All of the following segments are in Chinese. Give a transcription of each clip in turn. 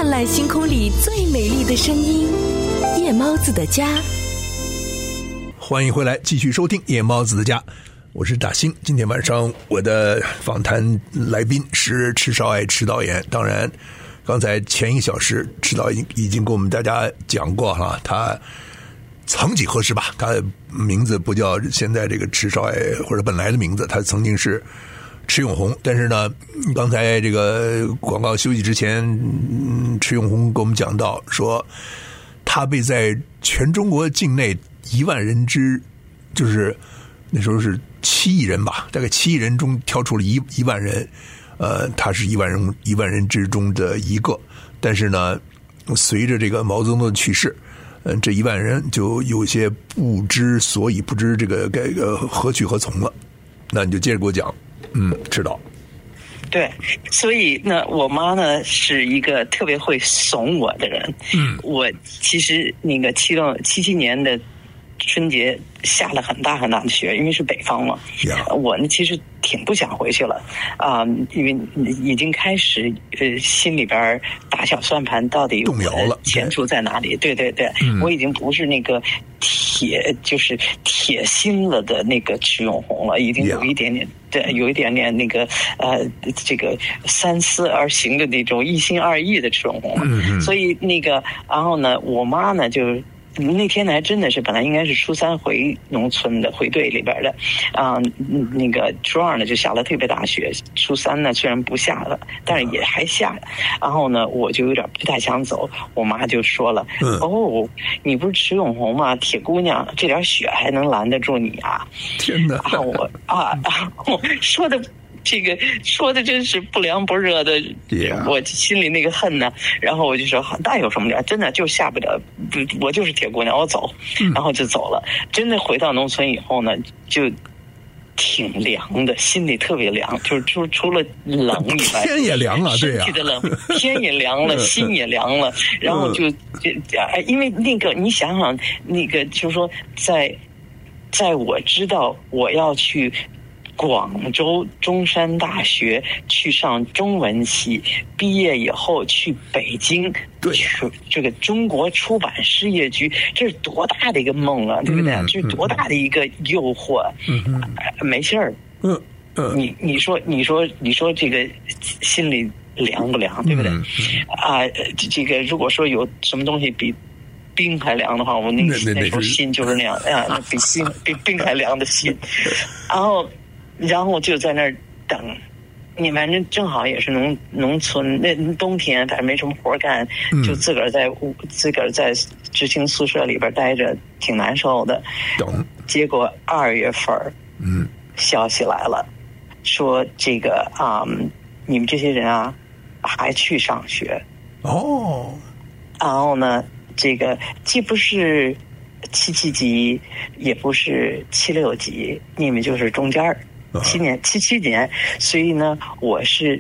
灿烂星空里最美丽的声音，夜猫子的家。 欢迎回来，继续收听夜猫子的家，我是大兴。今天晚上我的访谈来宾是迟少爱迟导演。当然刚才前1个小时迟导已经跟我们大家讲过哈，他曾几何时吧，他的名字不叫现在这个迟少爱或者本来的名字，他曾经是迟永红。但是呢，刚才这个广告休息之前，迟永红跟我们讲到说，他被在全中国境内1万人之，就是那时候是7亿人吧，大概7亿人中挑出了一万人，他是1万人之中的一个。但是呢，随着这个毛泽东的去世，这1万人就有些不知所以，不知这个何去何从了。那你就接着给我讲，知道。 对，所以呢，我妈呢是一个特别会怂我的人。我其实那个77年的春节下了很大很大的雪，因为是北方嘛。我呢其实挺不想回去了因为已经开始心里边打小算盘，到底动摇了， 前途在哪里？对，我已经不是那个就是铁心了的那个迟永红了，已经有一点点对，有一点点那个这个三思而行的那种一心二意的迟永红了。所以那个，然后呢，我妈呢就。那天呢，还真的是本来应该是初3回农村的，回队里边的，那个初2呢就下了特别大雪，初3呢虽然不下了，但是也还下。然后呢，我就有点不太想走，我妈就说了：“哦，你不是迟永红吗？铁姑娘，这点雪还能拦得住你啊？” 天哪！ 然后我说的。这个说的真是不凉不热的，我心里那个恨呢。然后我就说，那有什么了？真的就下不了，我就是铁姑娘，我走。然后就走了。真的回到农村以后呢，就挺凉的，心里特别凉，就是除了冷以外， 天也凉了，对呀， 身体的冷，天也凉了，心也凉了。然后就因为那个，你想想，那个就是说，在我知道我要去广州中山大学去上中文系，毕业以后去北京，去这个中国出版事业局，这是多大的一个梦啊，对不对？这是多大的一个诱惑。没事儿。你说这个心里凉不凉，对不对？这个如果说有什么东西比冰还凉的话，我那时候心就是那样，那比冰还凉的心。然后就在那儿等，你反正正好也是农村，那冬天反正没什么活干，就自个儿在知青宿舍里边待着，挺难受的。结果2月份，消息来了，说这个你们这些人啊，还去上学哦。然后呢，这个既不是77级，也不是76级，你们就是中间儿。77年，所以呢，我是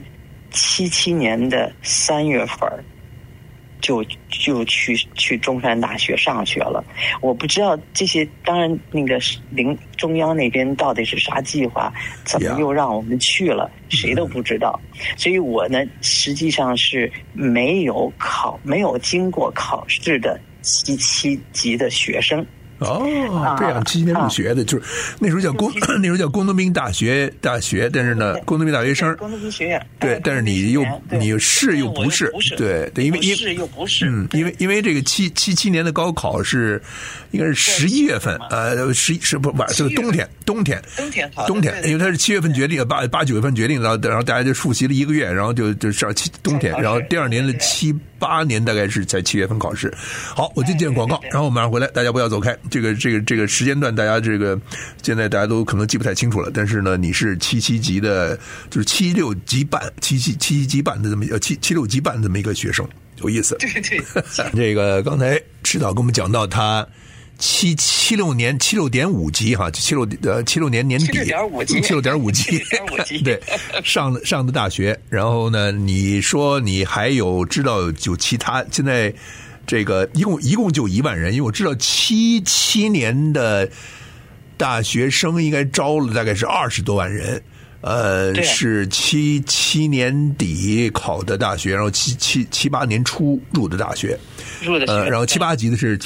77年的3月份就去中山大学上学了。我不知道这些，当然那个中央那边到底是啥计划，怎么又让我们去了，谁都不知道。所以我呢，实际上是没有经过考试的77级的学生。 这样77年入学的，就是那时候叫工农兵大学，但是呢，工农兵大学生， 工农兵学院， 对，但是你是又不是，对，因为是又不是， 因为这个77年的高考是应该是11月份，这个冬天，因为它是7月份决定，8、9月份决定，然后大家就复习了1个月，然后就上冬天，然后第2年的7、8年大概是在7月份考试。好，我就接广告，然后我马上回来，大家不要走开。这个时间段，大家这个现在大家都可能记不太清楚了，但是呢，你是77级的，就是76级半77级半的这么76级半这么一个学生，有意思。 对， 这个刚才迟导跟我们讲到他76年76.5级哈，76年年底76.5级对，上的大学。然后呢，你说你还有知道有其他，现在这个一共就1万人，因为我知道77年的大学生应该招了大概是20多万人， 是77年底考的大学，然后78年初入的大学，然后78级的是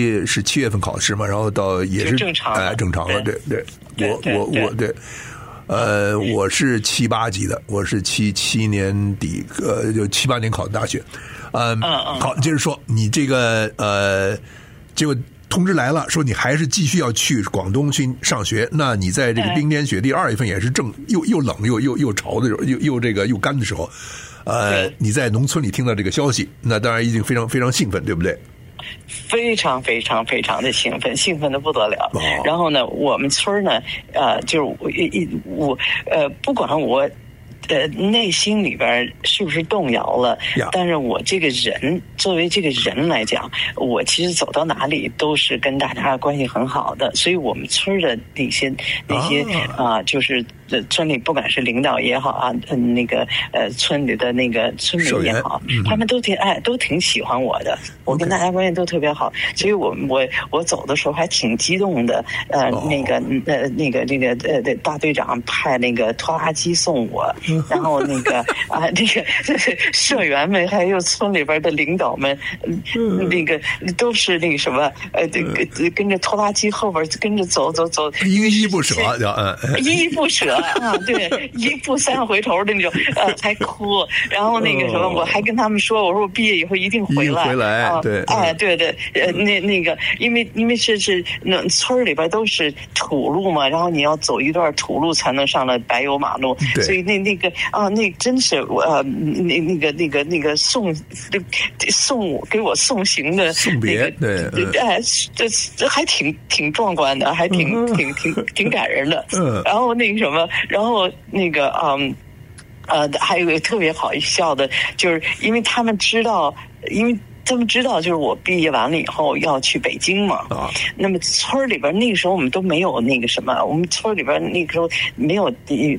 7月份考试嘛，然后到也是正常正常了，对，我对。我是78级的，我是77年底，就78年考的大学，好，接着说，你这个结果通知来了，说你还是继续要去广东去上学，那你在这个冰天雪地2月份也是又冷又潮的时候，又干的时候，你在农村里听到这个消息，那当然一定非常非常兴奋，对不对？ 非常非常非常的兴奋的不得了。然后呢，我们村呢，就是我不管我内心里边是不是动摇了，但是我这个人作为这个人来讲，我其实走到哪里都是跟大家关系很好的，所以我们村的那些就是村里不管是领导也好啊，那个村里的那个村民也好，他们都挺喜欢我的，我跟大家关系都特别好，所以我走的时候还挺激动的，那个大队长派那个拖拉机送我，然后那个社员们还有村里边的领导们，那个都是那个什么跟着拖拉机后边跟着走， 依依不舍， 依依不舍啊，对，一步3回头的那种，还哭。然后那个什么，我还跟他们说，我说我毕业以后一定回来， 对， 对，那个，因为是那村里边都是土路嘛，然后你要走一段土路才能上了柏油马路，所以那个那真是那个送给我送行的送别，对， 这还挺壮观的，还挺感人的。然后那个什么，然后那个还有一个特别好笑的，就是因为他们知道，就是我毕业完了以后要去北京嘛。那么村里边那个时候我们都没有那个什么，我们村里边那个时候没有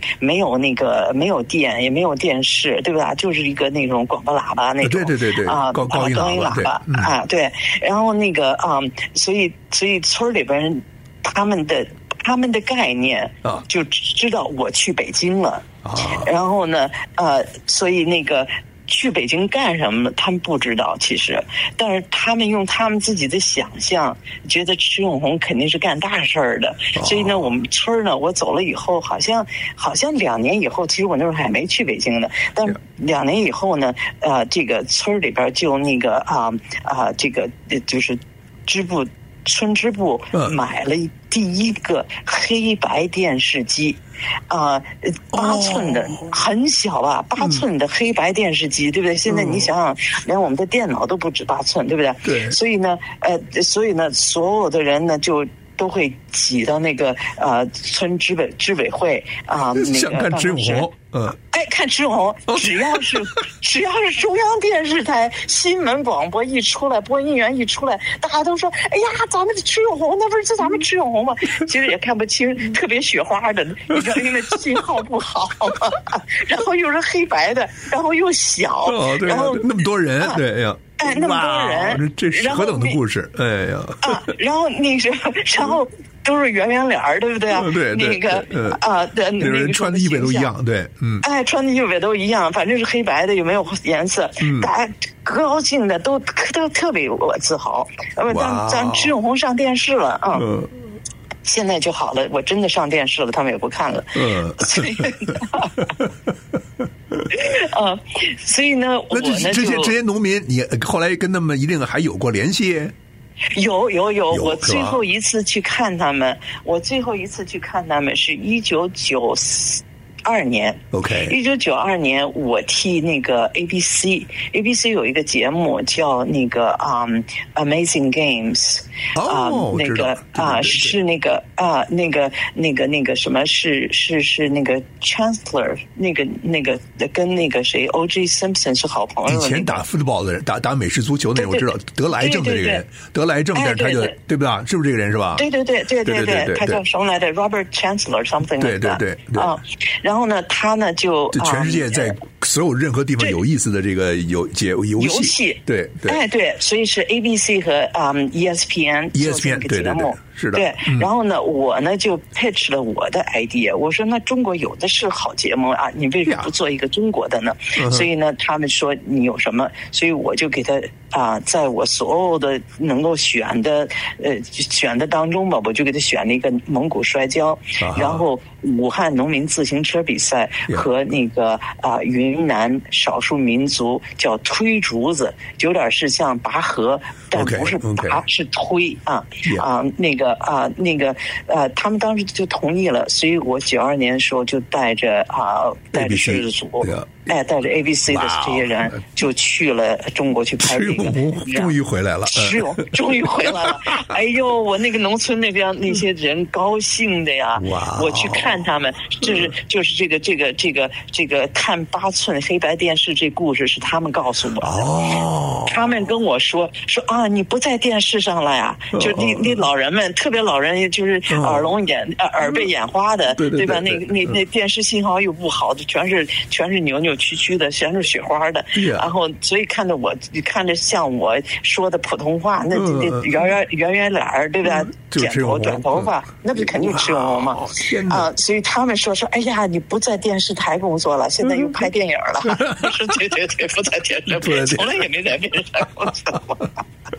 电，也没有电视，对吧？就是一个那种广播喇叭那种。 对高音喇叭对。然后那个所以村里边他们的概念就知道我去北京了。然后呢所以那个去北京干什么他们不知道其实，但是他们用他们自己的想象觉得迟永红肯定是干大事儿的。所以呢我们村呢，我走了以后好像2年以后，其实我那时候还没去北京呢，但2年以后呢这个村里边就那个这个就是村支部买了第一个黑白电视机，8寸的，很小啊，8寸的黑白电视机，对不对？现在你想想，连我们的电脑都不止8寸，对不对？ 对。 所以呢，所有的人呢就都会挤到那个村支委会那个想看迟永红， 看迟永红，只要是中央电视台新闻广播一出来，播音员一出来，大家都说：“哎呀，咱们的迟永红，那不是咱们迟永红吗？”其实也看不清，特别雪花的，你知道，因为信号不好嘛。然后又是黑白的，然后又小，然后那么多人，对呀。 那么多人， 这是何等的故事！哎呀， 然后那时候，然后都是圆脸儿，对不对？ 对， 那个那个人穿的衣服都一样，对， 穿的衣服都一样，反正是黑白的，又没有颜色，大家高兴的都特别自豪。咱迟永红上电视了啊！现在就好了，我真的上电视了，他们也不看了。所以呢， 那这些农民，你后来跟他们一定还有过联系？ 有，我最后一次去看他们，是1992年。 OK。 1992年，我替那个 ABC 有一个节目叫那个Amazing Games。那个是那个那个什么是那个 Chancellor 那个跟那个谁 O.J. Simpson 是好朋友。 以前打 football 的人，打美式足球的人，我知道得了癌症的这个人，得了癌症，但是他就对不对？是不是这个人是吧？ 对，他叫什么来着 ？Robert Chancellor something。对然后呢，他呢就全世界在所有任何地方有意思的这个游戏，对， 所以是 ABC 和ESPN 对， 是的， 对。然后呢，我呢就 pitch 了我的 idea， 我说那中国有的是好节目啊，你为什么不做一个中国的呢？所以呢，他们说你有什么，所以我就给他在我所有的能够选的当中吧，我就给他选了一个蒙古摔跤，然后武汉农民自行车比赛和那个云南少数民族叫推竹子，有点是像拔河，但不是拔，是推他们当时就同意了，所以我92年的时候就带着狮子组，带着 ABC 的这些人就去了中国去拍这个， 终于回来了， 终于回来了，哎呦，我那个农村那边那些人高兴的呀，我去看他们，就是这个看8寸黑白电视这故事是他们告诉我的，他们跟我说你不在电视上了呀，就那老人们，特别老人就是耳被眼花的，对吧？那电视信号又不好的，全是扭扭曲曲的，全是雪花的，然后所以看着像我说的普通话，那圆脸儿，对吧？剪头短头发，那不肯定吃红吗？所以他们说哎呀，你不在电视台工作了，现在又拍电影了。我说对，不在电视，从来也没在电视台工作。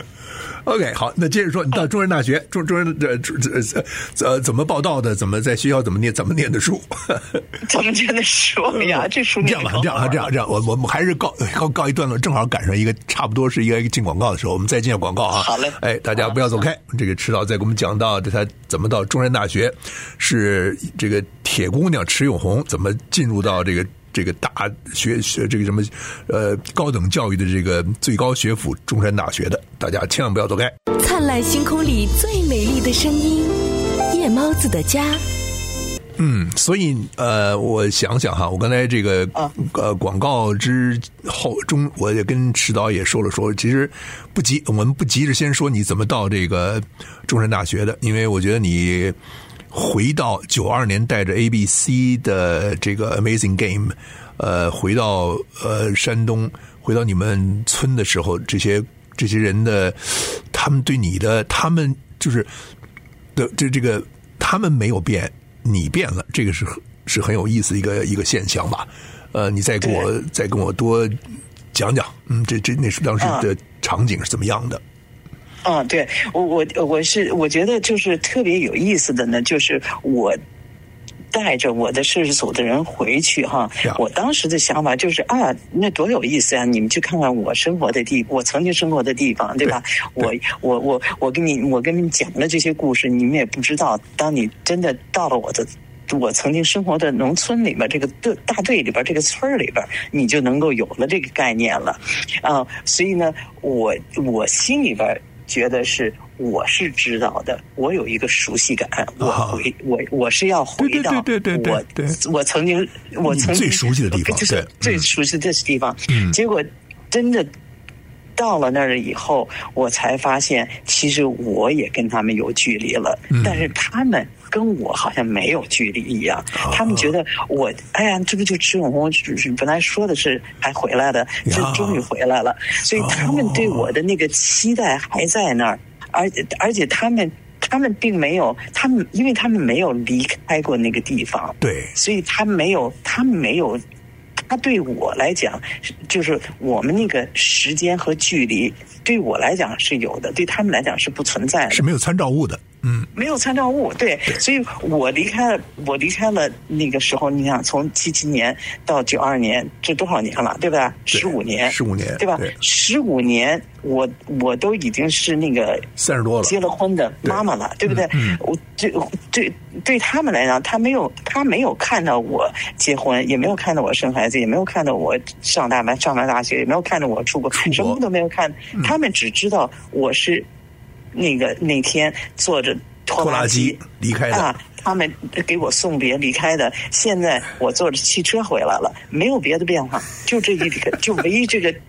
OK， 好，那接着说，你到中山大学，中山怎么报道的？怎么在学校怎么念的书？ 怎么念的书呀？这书这样吧，这样，我们还是告一段落，正好赶上一个差不多是一个进广告的时候，我们再进广告啊。 好嘞， 大家不要走开。这个迟导再给我们讲到他怎么到中山大学，是这个铁姑娘迟永红怎么进入到这个大学这个什么高等教育的这个最高学府中山大学的，大家千万不要走开。 灿烂星空里最美丽的声音，夜猫子的家。 所以我想想哈，我刚才这个广告之后我也跟迟导也说，其实不急，我们不急着先说你怎么到这个中山大学的，因为我觉得你回到92年带着 ABC 的这个 Amazing Game， 回到山东，回到你们村的时候，这些人的他们对你的，他们就是的这个他们没有变。你变了，这个是很有意思的一个现象吧？你再跟我多讲讲，那是当时的场景是怎么样的？ 对，我觉得就是特别有意思的呢，就是我带着我的摄制组的人回去哈，我当时的想法就是那多有意思啊！你们去看看我曾经生活的地方，对吧？我跟你们讲的这些故事，你们也不知道。当你真的到了我曾经生活的农村里边，这个大队里边，这个村里边，你就能够有了这个概念了所以呢，我心里边觉得我是知道的，我有一个熟悉感，我是要回到我曾经最熟悉的地方， 就是最熟悉的地方。结果真的到了那儿以后，我才发现，其实我也跟他们有距离了，但是他们跟我好像没有距离一样。他们觉得这不就迟永红本来说的是还回来的，这终于回来了，所以他们对我的那个期待还在那儿。而且他们并没有，因为他们没有离开过那个地方， 对， 所以他没有，他对我来讲，就是我们那个时间和距离，对我来讲是有的，对他们来讲是不存在的， 是没有参照物的。 没有参照物，对，所以我离开了那个时候，你想从77年到92年，这多少年了，对吧？15年，对吧？15年，我都已经是那个 30多了， 结了婚的妈妈了，对不对？我对他们来讲，他没有看到我结婚，也没有看到我生孩子，也没有看到我上完大学，也没有看到我出国，什么都没有看，他们只知道我是。那天坐着拖拉机离开的他们给我送别离开的。现在我坐着汽车回来了，没有别的变化，就这一个，就唯一这个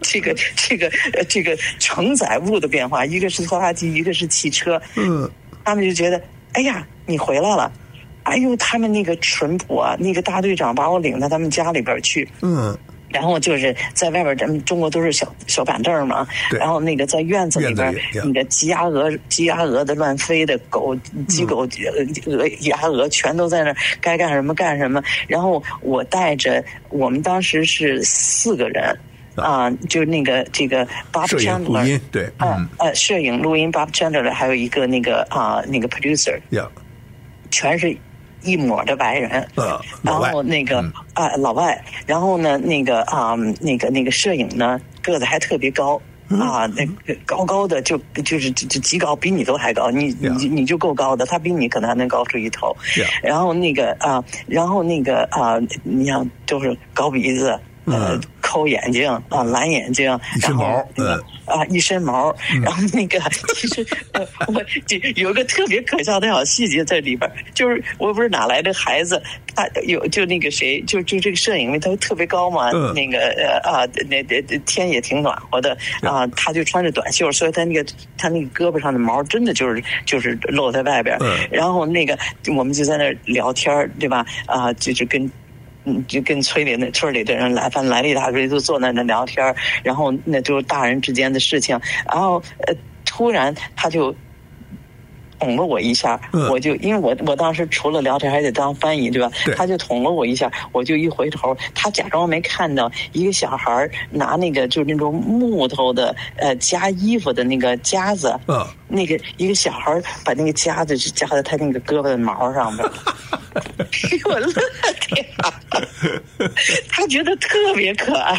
承载物的变化，一个是拖拉机，一个是汽车。他们就觉得，哎呀，你回来了。哎呦，他们那个淳朴啊，那个大队长把我领到他们家里边去。 然后就是在外边，咱们中国都是小板凳嘛，然后那个在院子里边，那个鸡鸭鹅的乱飞的狗、鸡狗、鸭鹅全都在那儿，该干什么干什么。然后我带着，我们当时是4个人。就是那个这个 Bob Chandler， 录音对， 摄影录音 Bob Chandler， 还有一个那个producer， 全是一抹的白人，然后那个老外，然后呢那个摄影呢个子还特别高。那个高的就是极高，比你都还高，你就够高的，他比你可能还能高出一头。然后那个你想都是高鼻子。抠眼睛蓝眼睛， 然后一身毛，然后那个其实我有个特别可笑的小细节在里边，就是我不是哪来的孩子，他就那个谁，就这个摄影，因为他特别高嘛，那个那天也挺暖和的他就穿着短袖，所以他那个胳膊上的毛真的就是露在外边，然后那个我们就在那聊天，对吧？就跟村里的人反正来了一大堆，都坐那聊天，然后那就是大人之间的事情，然后突然他就捅了我一下，我就因为我当时除了聊天还得当翻译，对吧？他就捅了我一下，我就一回头，他假装没看到一个小孩拿那个就是那种木头的夹衣服的那个夹子，那个一个小孩把那个夹子就夹在他那个胳膊的毛上面。我乐天他觉得特别可爱。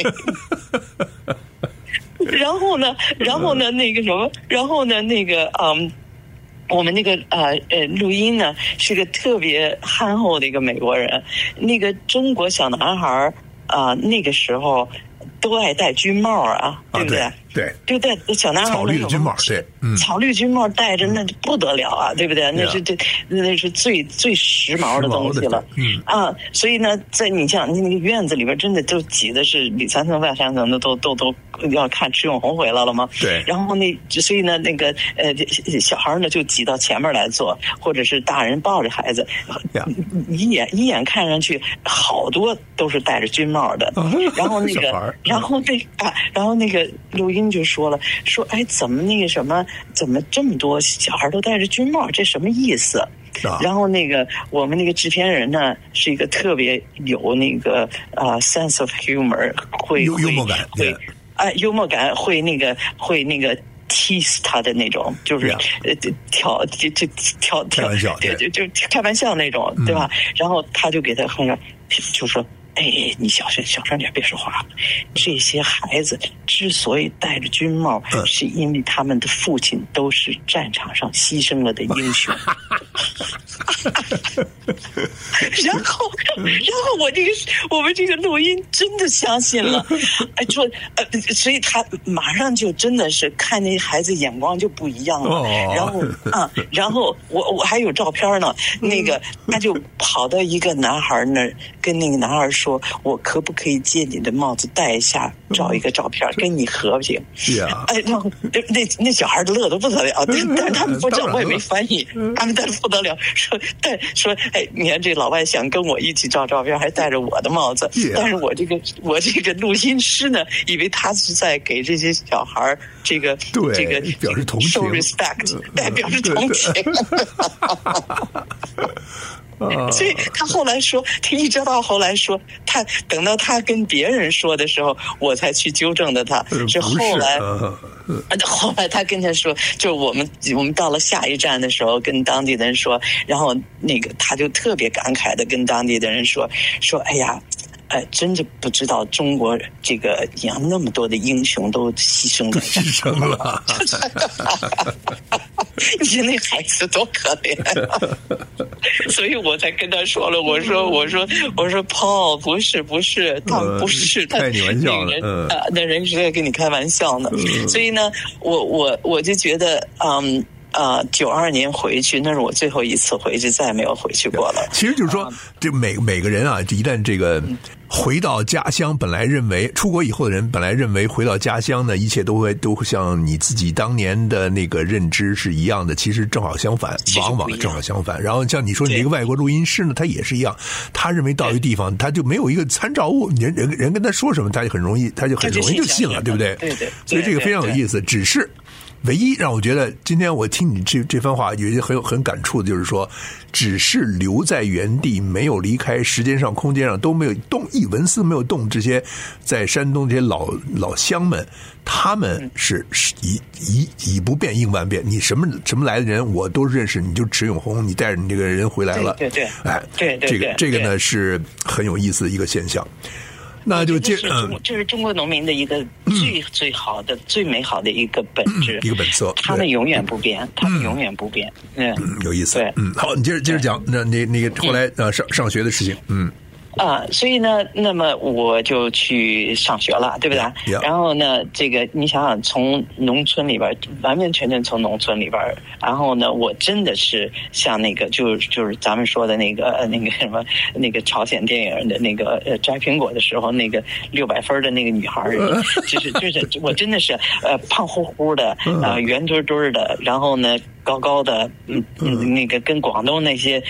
然后呢那个什么，然后呢那个我们那个录音呢是个特别憨厚的一个美国人，那个中国小男孩那个时候都爱戴军帽对不对？ 对， 就戴小男孩草绿的军帽，对， 草绿军帽戴着那不得了对不对？那是最时髦的东西了，所以呢，在你像那个院子里边，真的都挤的是里三层外三层的，都要看迟永红回来了吗？ 对， 然后所以呢，那个小孩呢就挤到前面来坐，或者是大人抱着孩子，一眼看上去好多都是戴着军帽的，然后那个，然后那个录音就说哎，怎么那个什么，怎么这么多小孩都戴着军帽，这什么意思？然后那个我们那个制片人呢是一个特别有那个sense of humor， 会幽默感， 会幽默感，会那个 tease 他的那种，就是开玩笑，就开玩笑那种，对吧？然后他就给他好像就说。哎，你小声点，别说话。这些孩子之所以戴着军帽，是因为他们的父亲都是战场上牺牲了的英雄。然后我们这个录音真的相信了，说所以他马上就真的是看那孩子眼光就不一样了。然后我还有照片呢，那个他就跑到一个男孩那儿，跟那个男孩说：“我可不可以借你的帽子戴一下，照一个照片，跟你合影？”然后那小孩乐得不得了，但是他们不知道，我也没翻译，他们但是不得了，说哎，你看这老外想跟我一起照照片，还戴着我的帽子，但是我这个录音师呢，以为他是在给这些小孩这个表示同情 ，show respect， 表示同情。所以他后来说，他一直到后来说，他等到他跟别人说的时候，我才去纠正的他。是后来他跟他说，就我们到了下一站的时候，跟当地的人说，然后那个他就特别感慨的跟当地的人说，哎呀。真的不知道中国这个那么多的英雄都牺牲了，你说那孩子多可怜所以我才跟他说了，我说 Paul 不是，他们不是， 开你玩笑呢， 那人是在跟你开玩笑呢，所以呢，我就觉得92年回去，那是我最后一次回去，再也没有回去过了。 其实就是说，这每个人啊，一旦这个回到家乡，本来认为出国以后的人本来认为回到家乡呢，一切都会像你自己当年的那个认知是一样的，其实正好相反，往往正好相反。然后像你说你一个外国录音师呢，他也是一样，他认为到一个地方他就没有一个参照物，人跟他说什么，他就很容易就信了，对不对？ 对。 所以这个非常有意思，只是。唯一让我觉得今天我听你这番话有一些很感触的，就是说，只是留在原地，没有离开，时间上、空间上都没有动，一文丝没有动。这些在山东这些老乡们，他们是以不变应万变。你什么来的人，我都认识。你就迟永红，你带着你这个人回来了， 对， 哎， 对， 这个呢是很有意思的一个现象。那就这是中国农民的一个最好的、最美好的一个本质， 一个本色， 他们永远不变， 有意思。对，好，你接着讲，那个后来上学的事情， 所以呢，那么我就去上学了，对不对？然后呢，这个你想想，从农村里边完完全全从农村里边，然后呢，我真的是像那个就是咱们说的那个什么那个朝鲜电影的那个摘苹果的时候那个600分的那个女孩，就是我真的是胖乎乎的圆墩墩的，然后呢。高高的，那个跟广东那些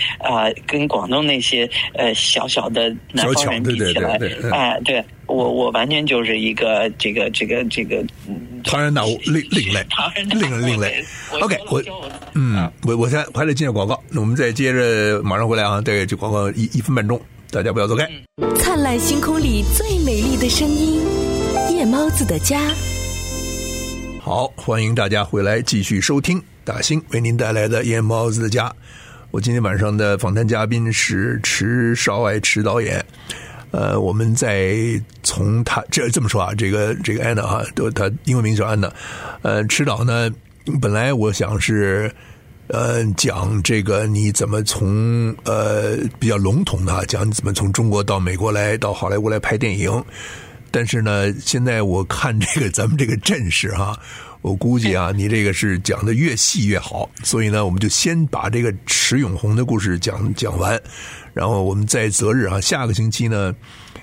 小小的南方人比起来，对我完全就是一个这个唐人大物另类。OK， 我还得进下广告，那我们再接着马上回来啊，对，这广告1分半钟，大家不要走开。 灿烂星空里最美丽的声音，夜猫子的家。 好，欢迎大家回来继续收听大兴为您带来的夜猫子的家。我今天晚上的访谈嘉宾是迟绍爱迟导演。我们再从他这么说啊，这个安娜哈，他英文名叫安娜。迟导呢，本来我想是讲这个你怎么从比较笼统的讲你怎么从中国到美国来到好莱坞来拍电影。但是呢，现在我看这个咱们这个阵势哈，我估计啊，你这个是讲的越细越好，所以呢，我们就先把这个迟永红的故事讲完，然后我们在择日啊，下个星期呢，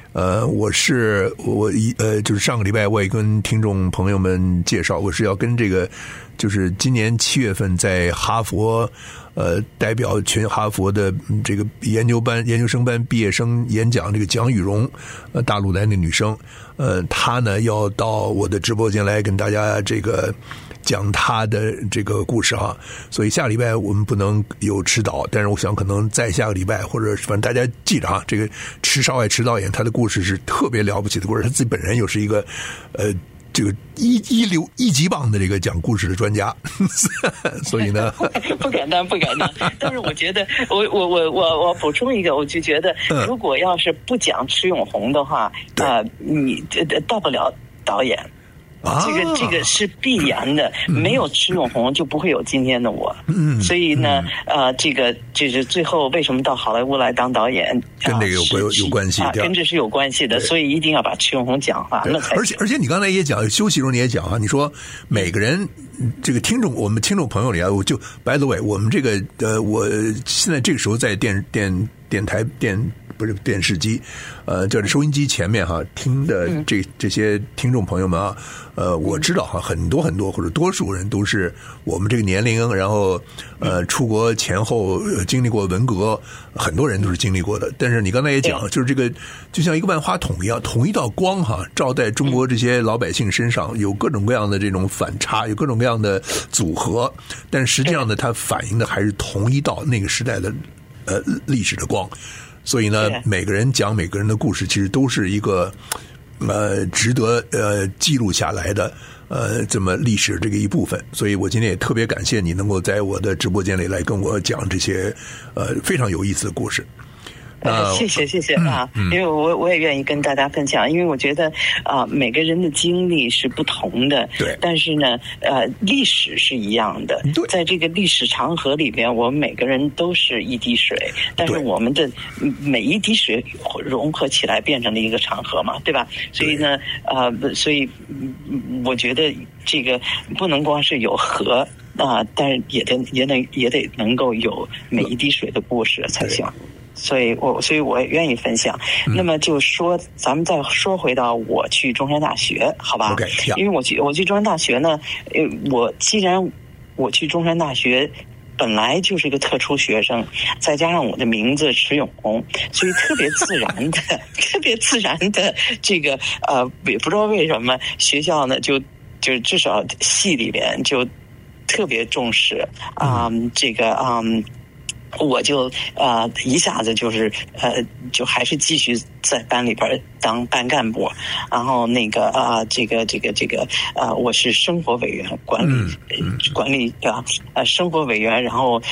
就是上个礼拜我也跟听众朋友们介绍，我是要跟这个就是今年7月份在哈佛代表全哈佛的这个研究生班毕业生演讲，这个蒋雨蓉大陆来的女生，她呢要到我的直播间来跟大家这个讲她的这个故事哈，所以下礼拜我们不能有迟导，但是我想可能在下个礼拜或者反正大家记着哈，这个迟绍爱迟导演他的故事是特别了不起的故事，他自己本人又是一个这个一级棒的这个讲故事的专家，所以呢， 不敢当。但是我觉得，我补充一个，我就觉得，如果要是不讲迟永红的话，你到不了导演。这个是必然的，没有迟永红就不会有今天的我。所以呢，这个就是最后为什么到好莱坞来当导演， 跟这个有关系， 跟这是有关系的。所以一定要把迟永红讲完了才。 而且你刚才也讲，休息中你也讲啊，你说每个人这个我们听众朋友里啊，我就 by the way， 我们这个我现在这个时候在不是电视机，就是收音机前面哈听的这些听众朋友们啊，我知道哈很多或者多数人都是我们这个年龄，然后出国前后经历过文革，很多人都是经历过的。但是你刚才也讲，就是这个就像一个万花筒一样，同一道光哈照在中国这些老百姓身上，有各种各样的这种反差，有各种各样的组合，但实际上呢，它反映的还是同一道那个时代的历史的光。所以呢，每个人讲每个人的故事，其实都是一个值得记录下来的这么历史这个一部分。所以我今天也特别感谢你能够在我的直播间里来跟我讲这些非常有意思的故事。 谢谢啊！因为我也愿意跟大家分享，因为我觉得每个人的经历是不同的， 对， 但是呢，历史是一样的。在这个历史长河里边，我们每个人都是一滴水，但是我们的每一滴水融合起来变成了一个长河嘛，对吧？所以呢，所以我觉得这个不能光是有河但是也得能够有每一滴水的故事才行。 所以我也愿意分享。那么就说，咱们再说回到我去中山大学，好吧？ Okay, 因为我去中山大学呢，既然我去中山大学。本来就是一个特殊学生，再加上我的名字池永红，所以特别自然的这个也不知道为什么学校呢就至少系里边就特别重视我就一下子就还是继续在班里边当班干部，然后我是生活委员管理生活委员，然后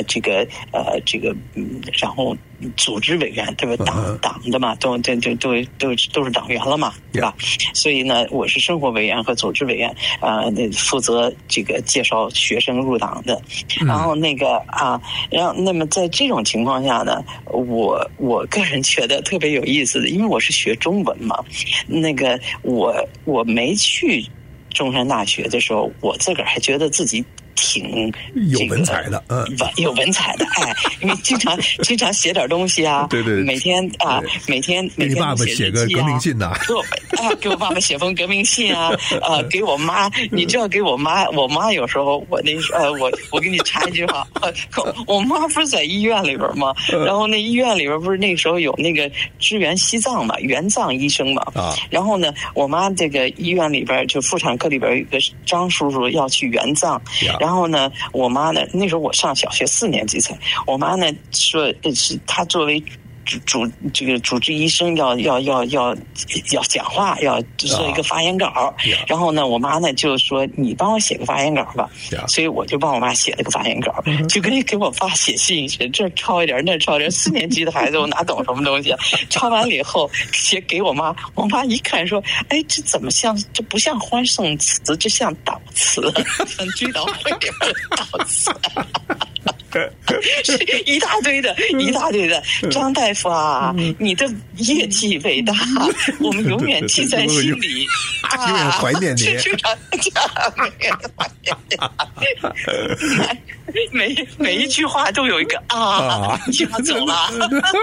然后组织委员，对吧？党的嘛，都是党员了嘛，对吧？所以呢，我是生活委员和组织委员，负责这个介绍学生入党的。然后那么在这种情况下呢，我个人觉得特别有意思的，因为我是学中文嘛，我没去中山大学的时候，我自个儿还觉得自己挺有文采的， 有文采的，因为经常写点东西啊， 对， 每天给你爸爸写个革命信呐， 给我爸爸写封革命信啊，给我妈，你知道给我妈有时候我给你插一句话，我妈不是在医院里边吗？然后那医院里边不是那时候有那个支援西藏嘛，援藏医生嘛，然后呢，我妈这个医院里边就妇产科里边有一个张叔叔要去援藏，然后呢，我妈呢，那时候我上小学4年级才，我妈呢说是她作为主治医生要讲话，要做一个发言稿，然后呢，我妈呢就说你帮我写个发言稿吧，所以我就帮我妈写了个发言稿，就跟给我爸写信似的，这抄一点那抄一点，4年级的孩子我哪懂什么东西啊？抄完了以后写给我妈，我妈一看说，哎，这不像欢送词，这像悼词，像追悼会里边的悼词。是一大堆的，张大夫啊，你的业绩伟大，我们永远记在心里， 永远怀念你。 每一句话都有一个就要走了。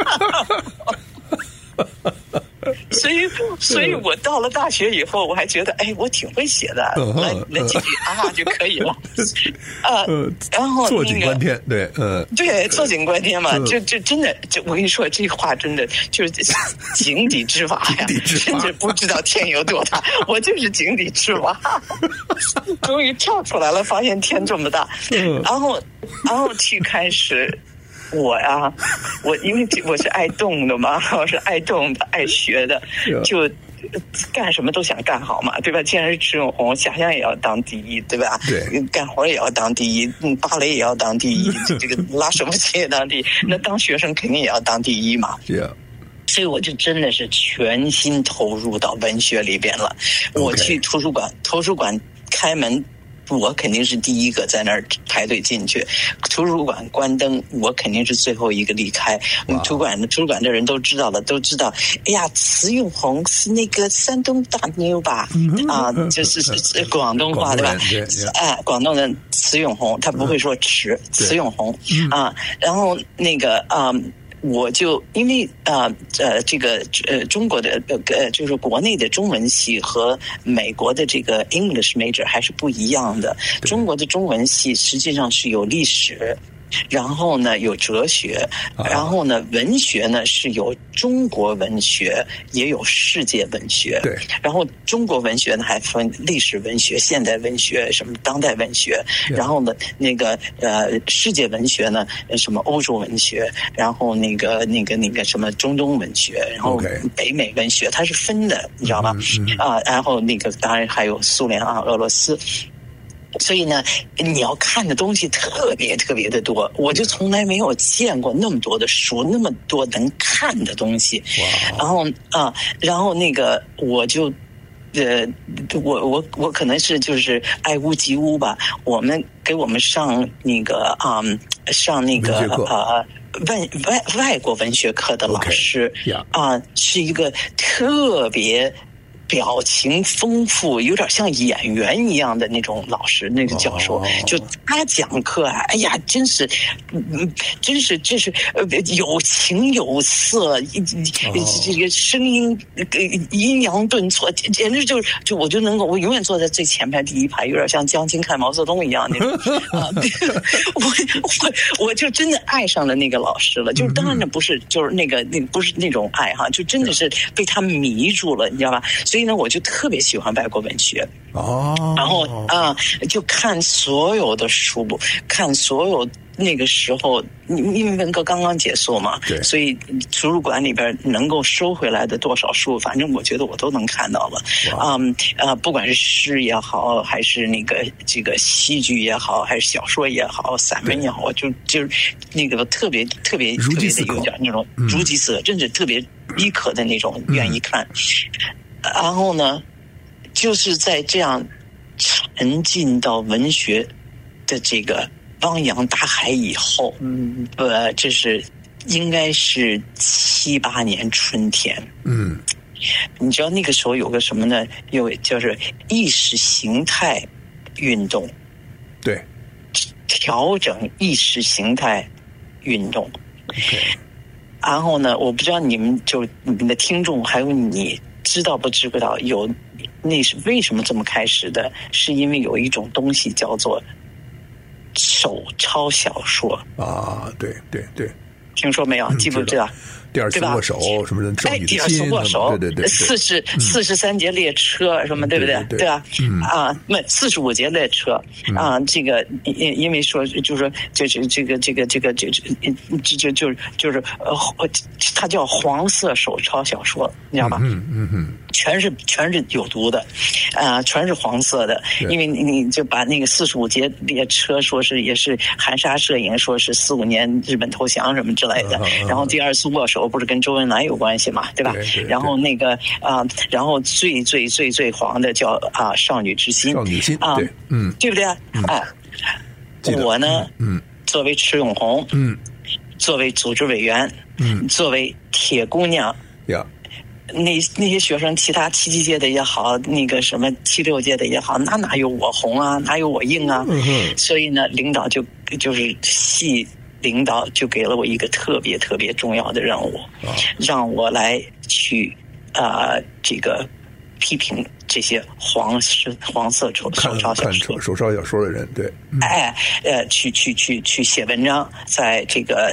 所以我到了大学以后，我还觉得，哎，我挺会写的，来几句就可以了。然后坐井观天， 对，坐井观天嘛，就真的，我跟你说，这话真的就是井底之蛙呀，甚至不知道天有多大，我就是井底之蛙，终于跳出来了，发现天这么大，然后去开始。我因为我是爱动的嘛，我是爱动的、爱学的，就干什么都想干好嘛，对吧？既然是池永红，想象也要当第一，对吧？ 对， 干活也要当第一，芭蕾也要当第一，这个拉手风琴也当第一，那当学生肯定也要当第一嘛。所以我就真的是全心投入到文学里边了。我去图书馆开门。我肯定是第一个在那儿排队进去，图书馆关灯，我肯定是最后一个离开。图书馆的人都知道了，都知道。哎呀，慈永红是那个山东大妞吧？就是广东话对吧？广东人慈永红，他不会说慈永红然后那个我就因为中国的就是国内的中文系和美国的这个 English major 还是不一样的。中国的中文系实际上是有历史，然后呢有哲学，然后呢文学呢是有中国文学，也有世界文学。 对， 然后中国文学呢还分历史文学、现代文学、什么当代文学，然后呢那个世界文学呢什么欧洲文学，然后那个什么中东文学，然后北美文学，它是分的，你知道吗？然后那个当然还有苏联俄罗斯。所以呢，你要看的东西特别特别的多，我就从来没有见过那么多的书，那么多能看的东西。然后那个我就，我可能是就是爱屋及乌吧。给我们上那个外国文学课的老师是一个特别表情丰富，有点像演员一样的那种老师，那个教授，就他讲课啊，哎呀，真是这是有情有色，这个声音阴阳顿挫，简直就我就能够，我永远坐在最前排第一排，有点像江青看毛泽东一样那种啊。我就真的爱上了那个老师了，就是当然不是就是那个不是那种爱哈，就真的是被他迷住了，你知道吧？所以呢，我就特别喜欢外国文学然后就看所有的书，看所有那个时候，因为文革刚刚结束嘛，所以图书馆里边能够收回来的多少书，反正我觉得我都能看到了。不管是诗也好，还是这个戏剧也好，还是小说也好，散文也好，就是那个特别的有点那种如饥似渴，真是特别饥渴的那种，愿意看。然后呢，就是在这样沉浸到文学的这个汪洋大海以后，这是应该是7、8年春天。你知道那个时候有个什么呢？就是意识形态运动， 对， 调整意识形态运动。然后呢，我不知道你们的听众还有你知道不知道那是为什么这么开始的？是因为有一种东西叫做手抄小说啊，对， 听说没有？记不记得？ 第二次握手什么的， 第二次握手， 对 43节列车什么，对不对？对吧？45节列车这个因为说就是说就是它叫黄色手抄小说，你知道吧？全是有毒的，全是黄色的，因为你就把那个45节列车说是也是含沙射影，说是45年日本投降什么之类的，然后第二次握手不是跟周恩来有关系嘛，对吧？然后那个然后最黄的叫少女之心，对，对不对？我呢，作为迟永红，作为组织委员，作为铁姑娘，那些学生，其他7、7届的也好，那个什么7、6届的也好，哪有我红啊，哪有我硬啊？所以呢，领导就是系领导就给了我一个特别重要的任务，让我来去这个批评这些黄色手抄小说的人，对， 去写文章，在这个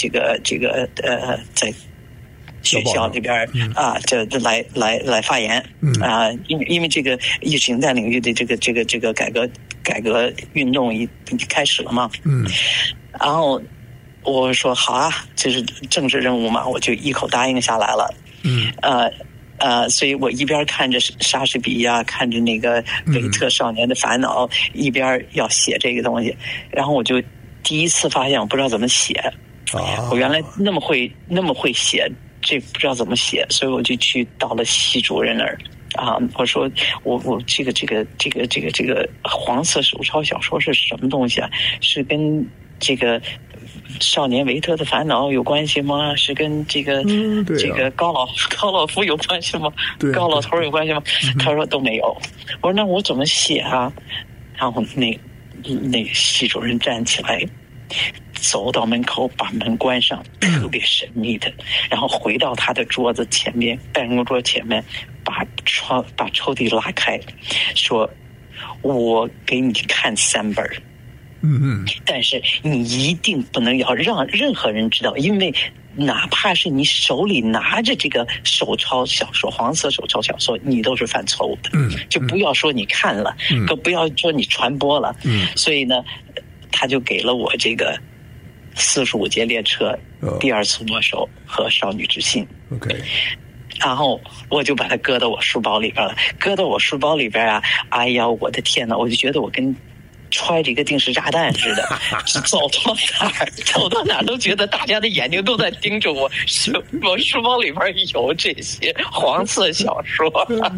在学校里边这来发言因为这个意识形态领域的这个改革运动已开始了嘛，然后我说好啊，这是政治任务嘛，我就一口答应下来了，所以我一边看着莎士比亚，看着那个维特少年的烦恼，一边要写这个东西，然后我就第一次发现我不知道怎么写，我原来那么会写，这不知道怎么写，所以我就到了系主任那儿我说我这个黄色手抄小说是什么东西啊？是跟这个少年维特的烦恼有关系吗？是跟这个这个高老夫有关系吗？高老头有关系吗？他说都没有。我说那我怎么写啊？然后那系主任站起来，走到门口，把门关上，特别神秘的，然后回到他的桌子前面，办公桌前面，把抽屉拉开，说：“我给你看3本。”但是你一定不能要让任何人知道，因为哪怕是你手里拿着这个手抄小说，黄色手抄小说，你都是犯错误的。就不要说你看了，更不要说你传播了。所以呢，他就给了我这个45节列车、第二次握手和少女之心。然后我就把它搁到我书包里边了。搁到我书包里边哎呀，我的天哪！我就觉得我跟揣着一个定时炸弹似的，走到哪儿都觉得大家的眼睛都在盯着我。我书包里边有这些黄色小说，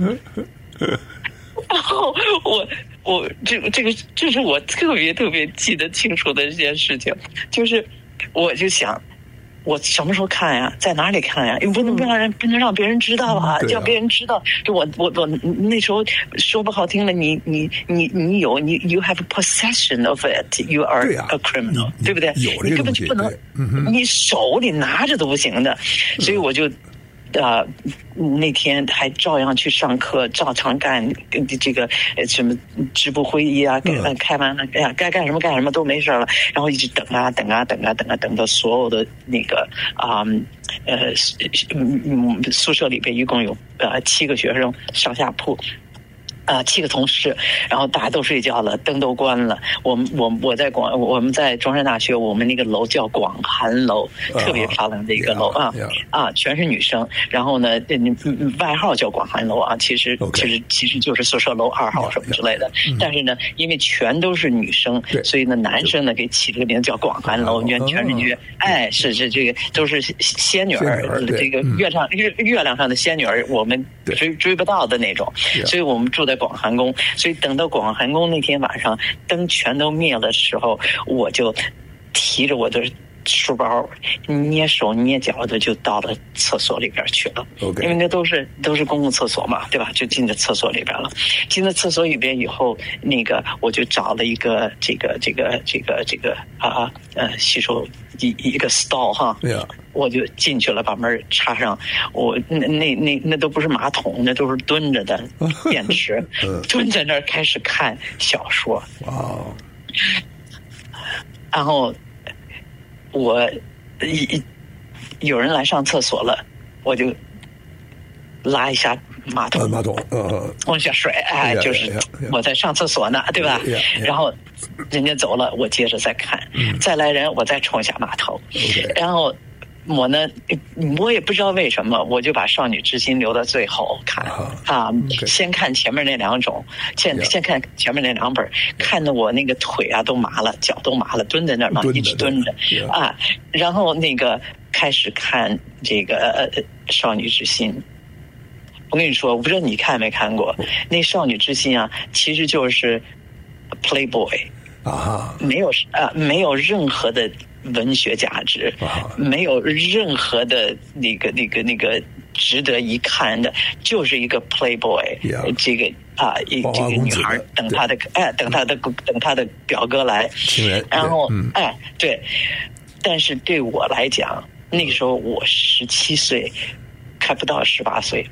然后我这是我特别记得清楚的一件事情，就是我就想， 我什么时候看呀？在哪里看呀？因为不能让别人知道啊！叫别人知道，就我那时候说不好听了，你 you have possession of it, you are a criminal， 对不对？你根本就不能，你手里拿着都不行的，所以我就。那天还照样去上课，照常干这个什么支部会议啊，开完了，哎呀，该干什么干什么都没事了，然后一直等到所有的那个宿舍里边一共有7个学生上下铺。7个同事，然后大家都睡觉了，灯都关了。我们在中山大学，我们那个楼叫广寒楼，特别漂亮的一个楼全是女生。然后呢，外号叫广寒楼啊，其实就是宿舍楼2号什么之类的。但是呢，因为全都是女生，所以呢，男生呢给起了个名字叫广寒楼，全是女，是这个都是仙女儿，这个月亮上的仙女儿，我们追不到的那种，所以我们住在广寒宫，所以等到广寒宫那天晚上灯全都灭了的时候，我就提着我的书包蹑手蹑脚的就到了厕所里边去了。因为那都是公共厕所嘛，对吧？就进到厕所里边了。进到厕所里边以后，那个我就找了一个这个洗手一个 stall 哈。我就进去了，把门插上。我那都不是马桶，那都是蹲着的便池，蹲在那儿开始看小说。然后有人来上厕所了，我就拉一下马桶，往下甩，就是我在上厕所呢，对吧？然后人家走了，我接着再看，再来人，我再冲一下马桶，然后。我呢，我也不知道为什么，我就把《少女之心》留到最后看先看前面那2种，先看前面那2本，看得我那个腿啊都麻了，脚都麻了，蹲在那儿嘛，一直蹲着然后那个开始看这个少女之心》。我跟你说，我不知道你看没看过那《少女之心》啊，其实就是 Playboy 没有任何的文学价值，没有任何的那个值得一看的，就是一个 Playboy， 这个这个女孩等她的表哥来，然后对，但是对我来讲，那个时候我17岁，还不到18岁，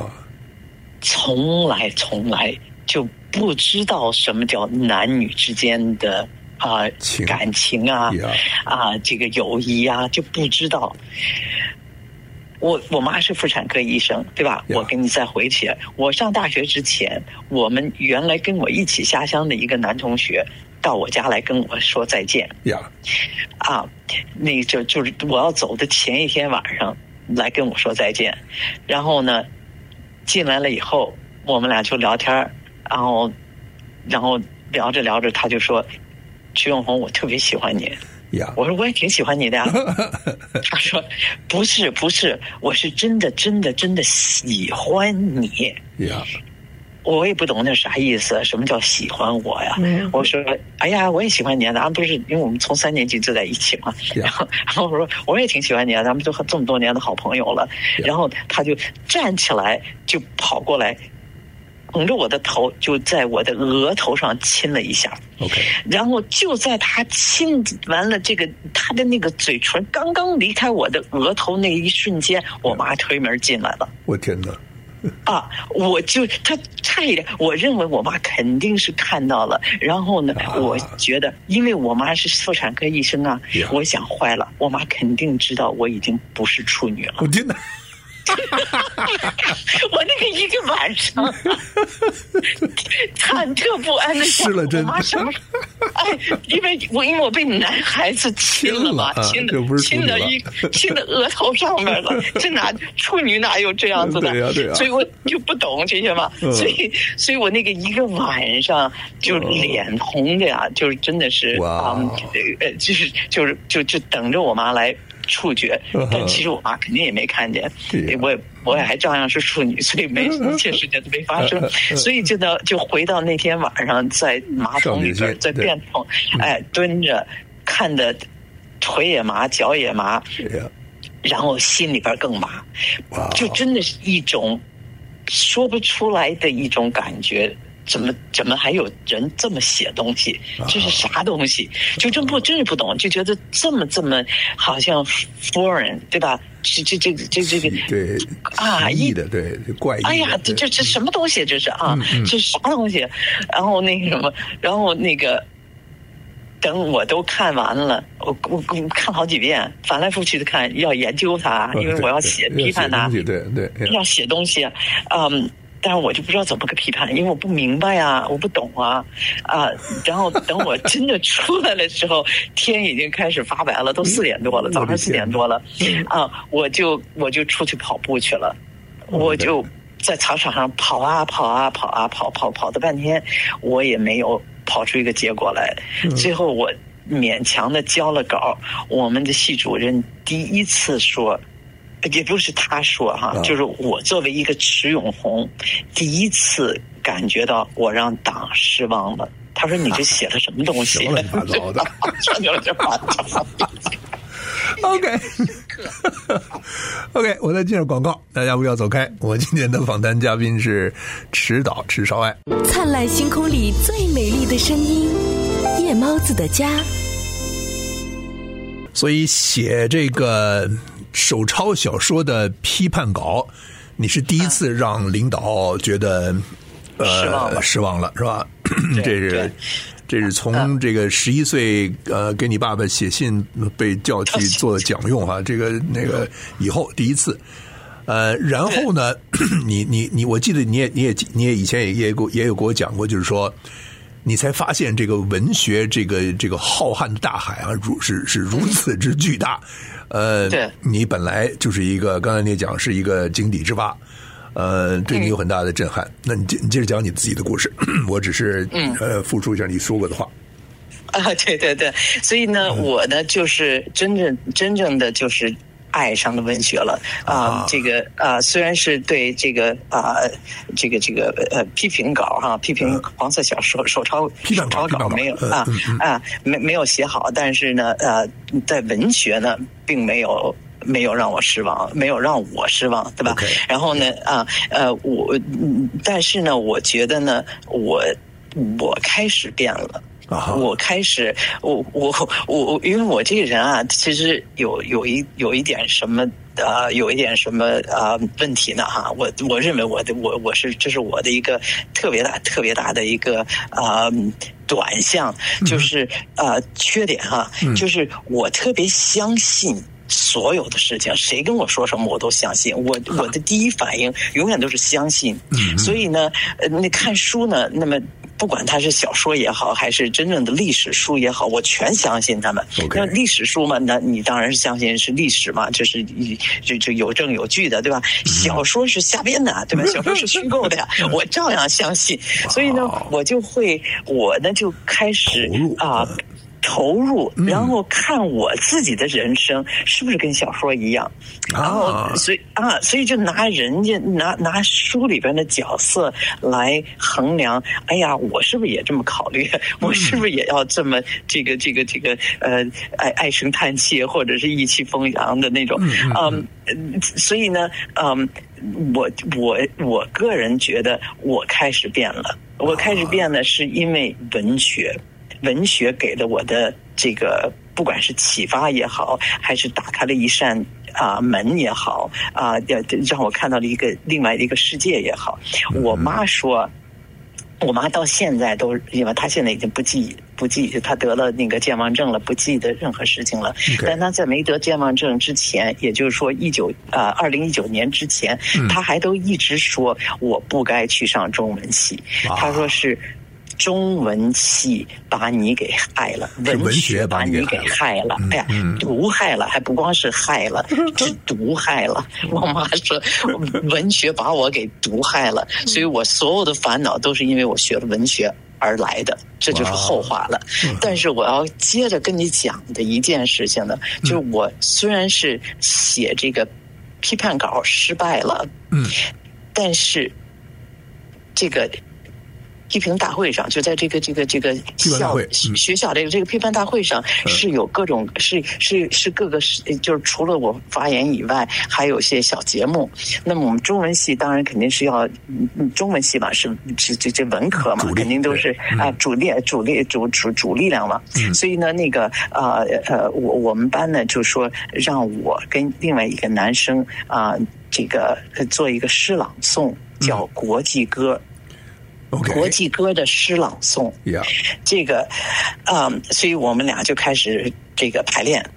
从来就不知道什么叫男女之间的。感情这个友谊就不知道。我妈是妇产科医生，对吧？我给你再回去，我上大学之前，我们原来跟我一起下乡的一个男同学到我家来跟我说再见。那就是我要走的前一天晚上来跟我说再见，然后呢，进来了以后，我们俩就聊天，然后聊着他就说。徐永红，我特别喜欢你。我说我也挺喜欢你的呀。他说不是，我是真的喜欢你。我也不懂那啥意思，什么叫喜欢我呀？我说哎呀，我也喜欢你啊，咱们不是因为我们从3年级就在一起嘛。然后我说我也挺喜欢你啊，咱们都这么多年的好朋友了。然后他就站起来就跑过来。捧着我的头，就在我的额头上亲了一下。然后就在他亲完了这个，他的那个嘴唇刚刚离开我的额头那一瞬间，我妈推门进来了。 我天哪！ 他差一点，我认为我妈肯定是看到了。然后呢，我觉得，因为我妈是妇产科医生我想坏了，我妈肯定知道我已经不是处女了。 我天哪！ 我那个一个晚上忐忑不安的想，我妈什么？因为我被男孩子亲了嘛，亲的额头上面了，这处女哪有这样子的？所以我就不懂这些嘛，所以我那个一个晚上就脸红的呀，就是真的是就等着我妈来。触觉，但其实我妈肯定也没看见，我也还照样是处女，所以一切事情都没发生，所以就回到那天晚上在马桶里边，在便桶，蹲着看的腿也麻，脚也麻， 然后心里边更麻，就真的是一种说不出来的一种感觉。怎么还有人这么写东西？这是啥东西？就真是不懂，就觉得这么好像 foreign， 对吧？这个对啊， 异的对怪异。 哎呀，这什么东西？这是啊，这是啥东西？然后那个什么，然后那个。等我都看完了，我看好几遍，翻来覆去的看，要研究它，因为我要批判它， 对， 要写东西，但是我就不知道怎么个批判，因为我不明白啊，我不懂啊，然后等我真的出来的时候，天已经开始发白了，都4点多了，早上4点多了，我就出去跑步去了，我就在操场上跑的半天，我也没有跑出一个结果来，最后我勉强的交了稿，我们的系主任第一次说。也不是他说哈，就是我作为一个迟永红，第一次感觉到我让党失望了。他说：“你这写的什么东西？” 乱七八糟的。OK， 我再进入广告，大家不要走开。我今天的访谈嘉宾是迟少爱。 灿烂星空里最美丽的声音，夜猫子的家。 所以写这个手抄小说的批判稿，你是第一次让领导觉得失望了是吧？这是从这个11岁给你爸爸写信被叫去做讲用哈，这个那个以后第一次。然后呢，你我记得你也以前也有给我讲过，就是说你才发现这个文学这个浩瀚的大海啊，是如此之巨大。 对， 你本来就是一个刚才你讲是一个井底之蛙，对你有很大的震撼。那你接着讲你自己的故事，我只是复述一下你说过的话。 对，所以呢，我呢就是真正的就是爱上了文学了这个虽然是对这个批评稿哈，批评黄色小说手抄稿没有没有写好，但是呢在文学呢并没有让我失望，没有让我失望，对吧？ 然后呢但是呢，我觉得呢，我开始变了。我开始，我因为我这个人啊，其实有一点什么问题呢哈，我认为我是这是我的一个特别大的一个短项，就是缺点哈，就是我特别相信所有的事情，谁跟我说什么我都相信，我的第一反应永远都是相信。所以呢，那看书呢，那么不管它是小说也好，还是真正的历史书也好，我全相信他们。那历史书嘛，那你当然是相信是历史嘛，就是就有证有据的，对吧？小说是瞎编的，对吧？小说是虚构的呀，我照样相信。所以呢，我呢就开始投入，然后看我自己的人生是不是跟小说一样，然后所以就拿人家拿书里边的角色来衡量，哎呀，我是不是也这么考虑？我是不是也要这么这个唉声叹气，或者是意气风扬的那种？所以呢，我个人觉得我开始变了。我开始变了，是因为文学给了我的这个，不管是启发也好，还是打开了一扇门也好，让我看到了另外一个世界也好。我妈说，我妈到现在都，因为她现在已经不记，她得了那个健忘症了，不记得任何事情了。但她在没得健忘症之前，也就是说2019年之前，她还都一直说我不该去上中文系。她说是中文系把你给害了，文学把你给害了，哎呀，毒害了，还不光是害了，是毒害了。我妈说，文学把我给毒害了，所以我所有的烦恼都是因为我学了文学而来的，这就是后话了。但是我要接着跟你讲的一件事情呢，就是我虽然是写这个批判稿失败了，但是这个批评大会上，就在这个学校的这个批判大会上，是有各种是各个就是除了我发言以外，还有些小节目。那么我们中文系当然肯定是要中文系嘛，是文科嘛，肯定都是主力量嘛。所以呢，那个我们班呢就说让我跟另外一个男生这个做一个诗朗诵，叫国际歌。国际歌的诗朗诵，这个所以我们俩就开始这个排练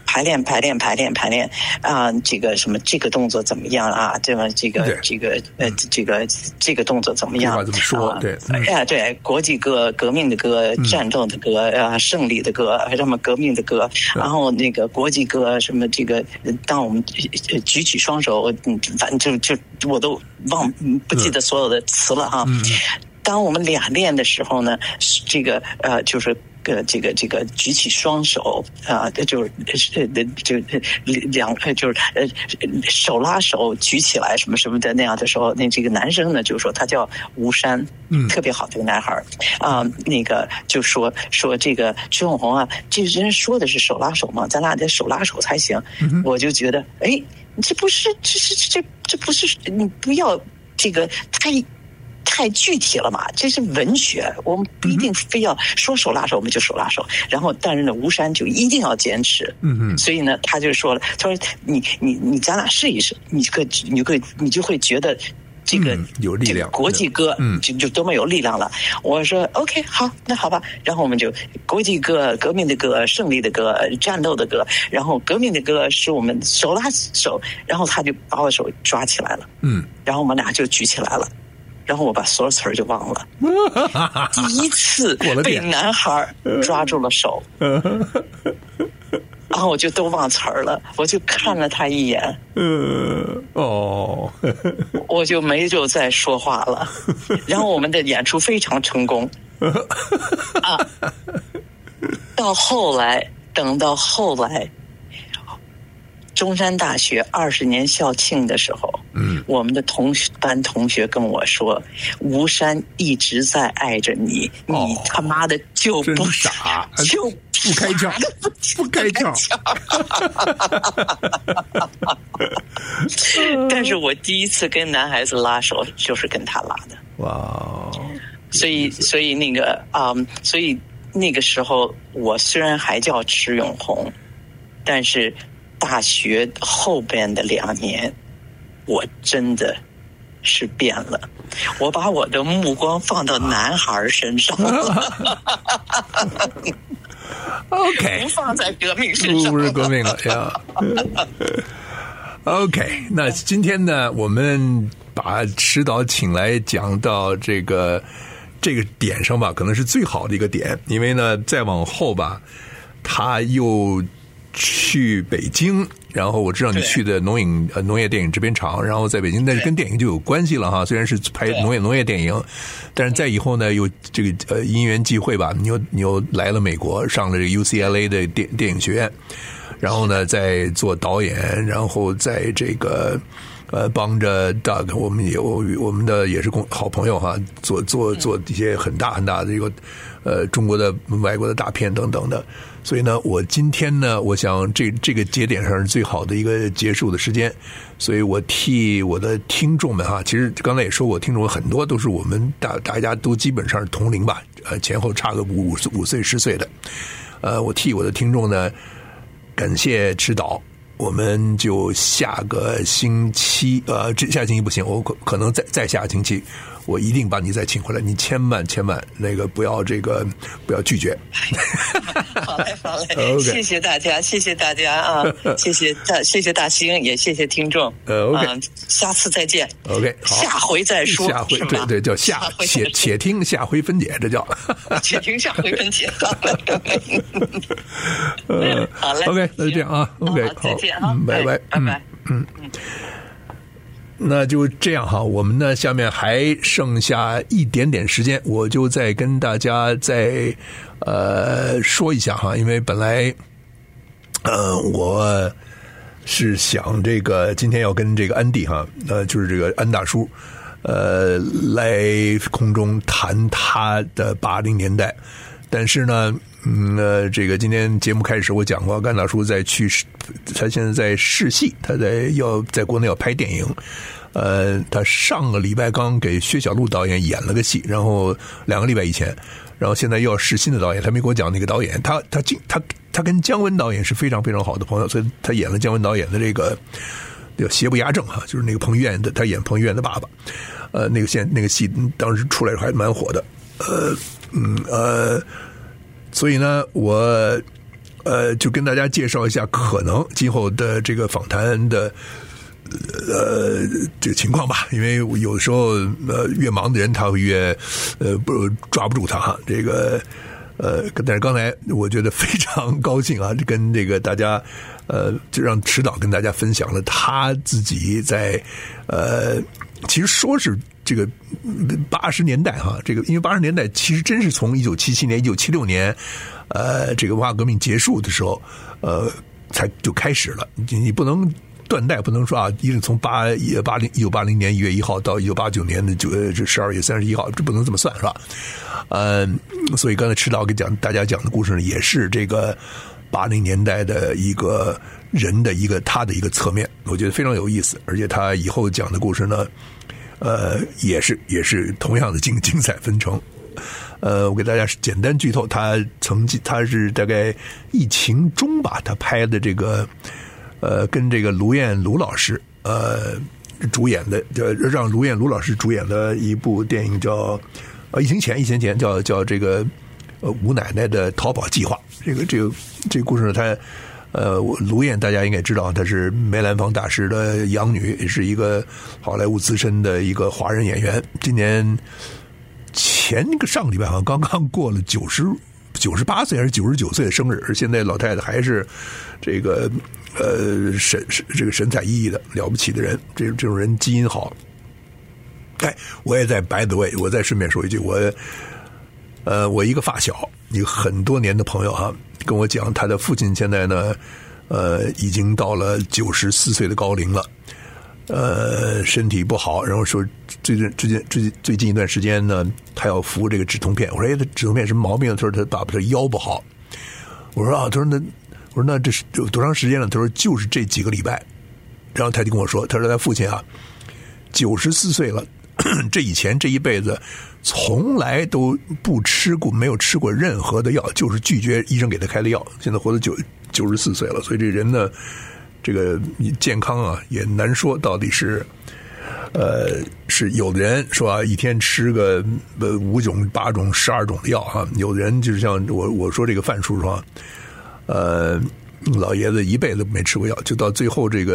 这个什么这个动作怎么样啊？这个动作怎么样？ 怎么说？对， 对，国际歌、革命的歌、战斗的歌胜利的歌，什么革命的歌，然后那个国际歌什么这个，当我们举起双手，反正就我都不记得所有的词了哈。当我们俩练的时候呢，这个就是这个举起双手就是手拉手举起来什么什么的那样的时候，那这个男生呢就说他叫吴山，特别好的一个男孩那个就说这个徐永红啊，这人说的是手拉手嘛，咱俩得手拉手才行。我就觉得这不是你不要这个太具体了嘛，这是文学，我们不一定非要说手拉手我们就手拉手。然后但是呢，吴山就一定要坚持，所以呢他就说了，他说你咱俩试一试，你就会觉得这个有力量， 国际歌就多么有力量了。我说 OK 好，那好吧，然后我们就国际歌、革命的歌、胜利的歌、战斗的歌，然后革命的歌是我们手拉手，然后他就把我手抓起来了，然后我们俩就举起来了。然后我把所有词儿就忘了，第一次被男孩抓住了手，然后我就都忘词儿了，我就看了他一眼，我就没有再说话了。然后我们的演出非常成功，等到后来。中山大学20年校庆的时候，我们的班同学跟我说，吴山一直在爱着你，你他妈的就不傻， 就不开窍，不开窍。 但是我第一次跟男孩子拉手就是跟他拉的。 哇！ 所以那个所以那个时候我虽然还叫池永红，但是大学后边的2年，我真的是变了。我把我的目光放到男孩身上了。 OK， 不放在革命身上， 不是革命了呀。OK， 那今天呢，我们把池导请来讲到这个点上吧，可能是最好的一个点，因为呢，再往后吧，他又去北京，然后我知道你去的农业电影制片厂，然后在北京，但是跟电影就有关系了哈。虽然是拍农业电影，但是在以后呢，又这个因缘际会吧，你又来了美国，上了这个 UCLA 的电影学院，然后呢，在做导演，然后在这个帮着 Doug， 我们的也是好朋友哈，做一些很大的这个中国的外国的大片等等的。所以呢，我今天呢，我想这个节点上是最好的一个结束的时间，所以我替我的听众们哈，其实刚才也说过，听众很多都是我们大家都基本上是同龄吧，前后差个5岁10岁的，我替我的听众呢，感谢池导。我们就下个星期，下个星期不行，我可能再下个星期，我一定把你再请回来。你千万那个不要拒绝。 好嘞 ，okay. 谢谢大家啊，谢谢大兴，也谢谢听众。 OK， 下次再见。 OK， 好， 下回再说。 下回对，叫且听下回分解，这叫。 且听下回分解。好嘞。 OK， 那就这样啊。OK， 好。拜拜。那就这样哈，我们呢下面还剩下一点点时间，我就再跟大家再说一下哈，因为本来我是想这个今天要跟这个安迪哈，就是这个安大叔来空中谈他的80年代，但是呢，这个今天节目开始我讲过，甘大叔他现在在试戏，他要在国内要拍电影。他上个礼拜刚给薛晓路导演演了个戏，然后2个礼拜以前，然后现在又要试新的导演，他没给我讲那个导演，他跟姜文导演是非常非常好的朋友，所以他演了姜文导演的这个叫邪不压正啊，就是那个彭于晏的，他演彭于晏的爸爸，那个戏当时出来还蛮火的，所以呢，我就跟大家介绍一下可能今后的这个访谈的。这个情况吧，因为有的时候越忙的人他会越抓不住他哈。这个但是刚才我觉得非常高兴啊，跟这个大家就让迟导跟大家分享了他自己在其实说是这个80年代哈，这个因为80年代其实真是从1977年、1976年这个文化革命结束的时候才就开始了，你不能。断代不能说啊，一定从1980年1月1号到1989年的12月31号，这不能这么算是吧？所以刚才迟导给大家讲的故事呢，也是这个80年代的一个人的他的一个侧面，我觉得非常有意思，而且他以后讲的故事呢，也是同样的精彩纷呈。我给大家简单剧透，他是大概疫情中吧，他拍的这个。跟这个卢老师主演的，让卢老师主演的一部电影叫疫情前叫这个吴奶奶的逃跑计划。这个故事呢，他卢燕大家应该知道，她是梅兰芳大师的养女，也是一个好莱坞资深的一个华人演员。今年上个礼拜好像刚刚过了98岁还是99岁的生日，而现在老太太还是这个神采奕奕的了不起的人，这种人基因好。我也在 by the way， 我再顺便说一句，我一个发小，一个很多年的朋友哈，跟我讲他的父亲现在呢已经到了94岁的高龄了，身体不好，然后说最近一段时间呢，他要服这个止痛片。我说他止痛片什么毛病？他说他爸爸的腰不好。我说他说那这是有多长时间了？他说就是这几个礼拜。然后他就跟我说，他说他父亲啊94岁了，这以前这一辈子从来都没有吃过任何的药，就是拒绝医生给他开的药。现在活到94岁了，所以这人呢，这个健康啊也难说到底是有的人说啊，一天吃个5种、8种、12种的药哈，有的人就是像我说这个范叔说，老爷子一辈子没吃过药，就到最后这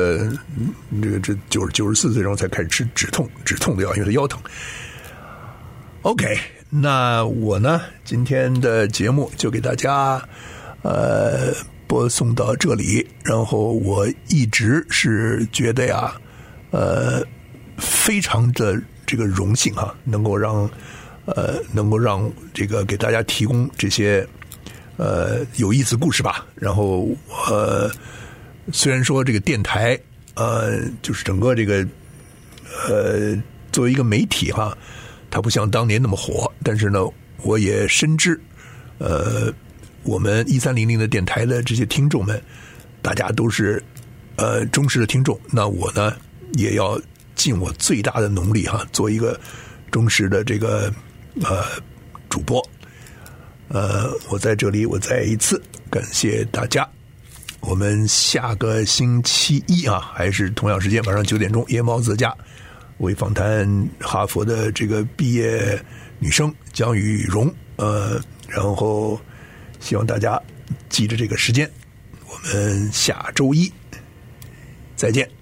94岁然后才开始吃止痛的药，因为他腰疼。OK， 那我呢今天的节目就给大家播送到这里，然后我一直是觉得呀，非常的这个荣幸哈，能够让这个给大家提供这些有意思故事吧。然后虽然说这个电台就是整个这个作为一个媒体哈，它不像当年那么火，但是呢，我也深知我们1300的电台的这些听众们，大家都是忠实的听众。那我呢也要尽我最大的努力哈，做一个忠实的这个主播。我在这里我再一次感谢大家。我们下个星期一啊，还是同样时间晚上9点钟，夜猫子家为访谈哈佛的这个毕业女生江雨蓉，然后希望大家记着这个时间，我们下周一再见。